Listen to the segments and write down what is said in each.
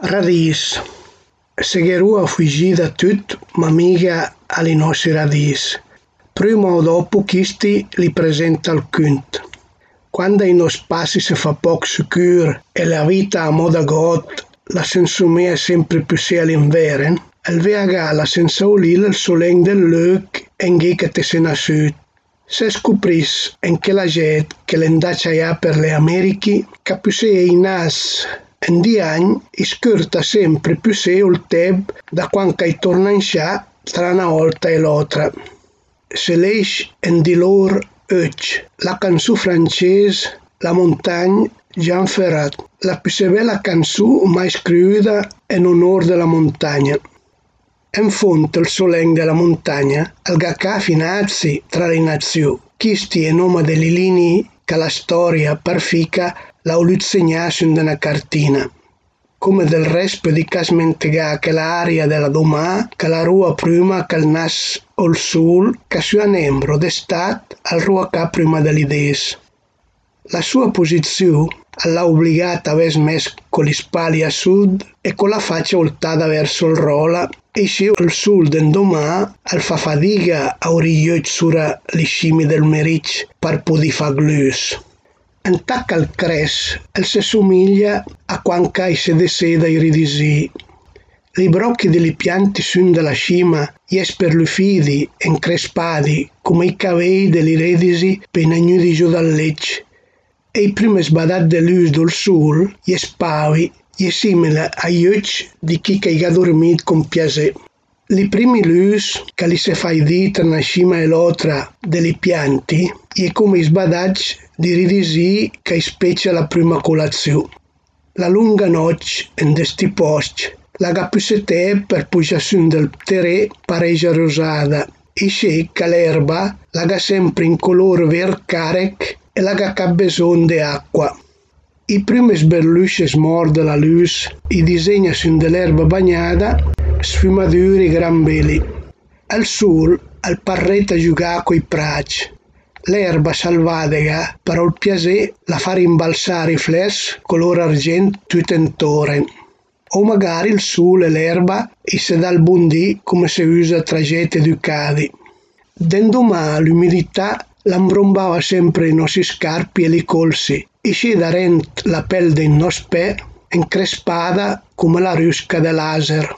Radis. Segherò a fuggì da tutto, ma mica alle nostre radis. Prima o dopo chisti li presenta al cunt. Quando i nostri passi si fa poco sicuro e la vita a moda got la sensumea sempre più sia all'inverno, il veagala senza olile il solen del luc e che te se nasciut. Se scopris en che la gente che l'endaccia per le Americhe capisse i nas in di anni scurta sempre più se il tempo da quando torna in scià tra una volta e l'altra. Se l'esce in di loro la canzone francese La montagne Jean Ferrat, la più bella canzone mai scritta in onore della montagna. In fondo il solen della montagna, al gacà finazzi tra le nazioni, chisti è nome delle linee che la storia parfica la voluto segnarsi in una cartina. Come del resto di casmentegà che l'aria della domà, che la rua prima che il nas o il sul, che sua nembro d'estate al rua ca prima dell'ides. La sua posizione l'ha obbligata a aver messo con le spalle a sud e con la faccia voltata verso il rola e se il sul del domà al fa fatica a origliare sura le scimmie del meric per poter far glus. Intacca il cres, si somiglia a quando si decide i ridisi. I brocchi delle piante sono della cima e sperlufidi e increspati come i capelli delle redisi penagnuti giù dal lecce. E i primi sbadati di luce del sole e spavi e simili agli occhi di chi che ha dormito con piacere. Le prime luci che li si fa vedere tra una cima e l'altra delle piante è come i sbadati di ridisi che specie la prima colazione. La lunga notte in questi posti la capacità per pugiare su del terreno pareggia rosata e se che l'erba la ha sempre in colore verde carico e la ha bisogno di acqua. I primi sberlusci smorde la luce e disegna su dell'erba bagnata sfumature gran belli. Al sole al parretta giocare coi prati. L'erba salvatica, però il piacere la fa rimbalzare i flash color argento tutto intorno. O magari il sole e l'erba e se dà il bundì come si usa tra gente educati. Dendomà l'umidità l'ambrombava sempre i nostri scarpi e li colsi e si da rend la pelle dei nostri pè increspata come la rusca del laser.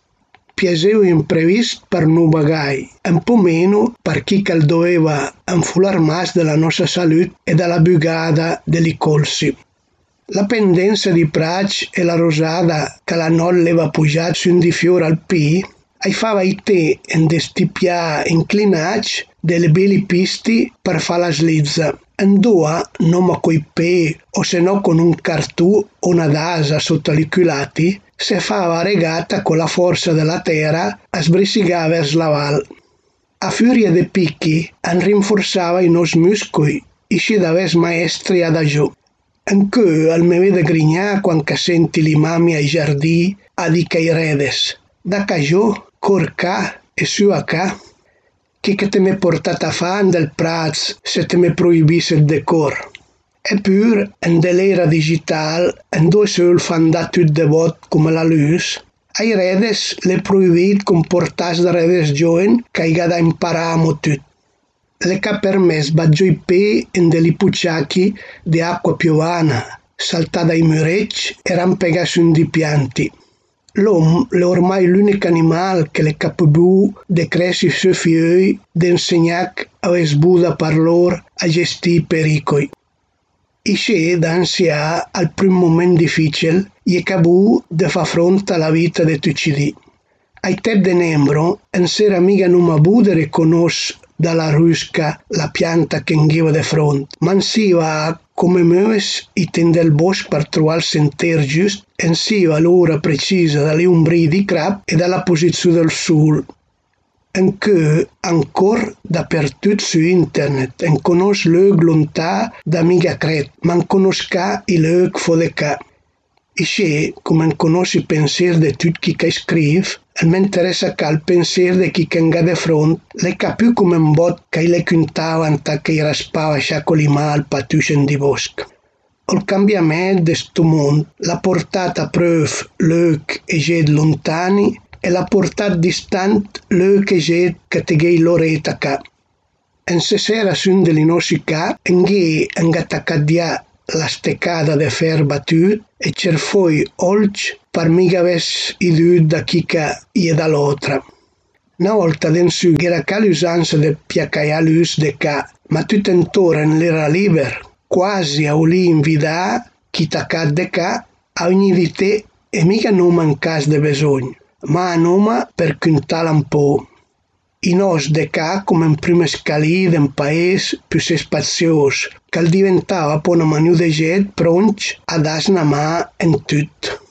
Piaceva imprevisto per non bagai, un po' meno per chi che doveva infular mas della nostra salute e dalla bugada degli colsi. La pendenza di prati e la rosada che la notte leva appoggiata su di fiori alpi, ai fava i te in destipia inclinati delle belle pisti per fare la slizza. In due, non coi pe o se no con un cartù o una dasa sotto i culati, si fava regata con la forza della terra a sbrisigare verso la val. A furia de picchi, rinforzava i nostri muscoli e si davés maestri ad aggiù. Anche al me vede grignare quando senti li mami ai giardini a di che i redes. Da cagiù, corcà e su a ca. Che te m'è portata a fare del prats se te me proibisse il decor. Eppure, in dell'era digitale, in dove solo fan da tutto de bot come la luce, ai redes le proibit comportarsi da redes giovani che hai da imparamo tutto. Le che permesso baggiò i pe in degli pucciacchi di acqua piovana, saltata dai murecci e rampegata su di pianti. L'uomo è ormai l'unico animale che le capabù di crescere sui fiori, di insegnare a sbuda per loro a gestire i pericoli. E se d'ansia al primo momento difficile, gli capù di far fronte alla vita di tutti i giorni. Ai tempi di Nembro, non s'era mica non avuto di riconoscere dalla rusca la pianta che andiva di fronte, ma si va come muoversi i del bosco per trovare il sentiero giusto e si va l'ora precisa dalle ombrie di crap e dalla posizione del sole. Anche ancora dappertutto su internet, non conosce luoghi lontani da mica cret, ma non conosca i luoghi fuori ca. E se, come non conosce i pensieri di tutti chi che scrive, non mi interessa che il pensiero di chi che ha di fronte, le capiù come un bot che le contava che raspava sciacoli mal patusce di bosco. il cambiamento di sto mondo l'ha portato a prove leuc e gente lontani e l'ha portato distante leuc e gente che te ghei l'oretta ca. In sera sun delle nostre ca, inghe angattaccadia la steccata de fer battut e cerfoi olc per mica aves idut da chi che è dall'altra. Una volta densu gh'era ca l'usanza de piaccaià l'us de ca, ma tutto intorno l'era liber, quasi a ulì invidà chi t'accà de ca a ogni di te e mica noma in cas de besogno, ma a noma per cuntala un po'. I nos de ca come in prima scalì d'un paese più spazioso, che diventava poi una maniù de gente pronti a dare una mà in tutto.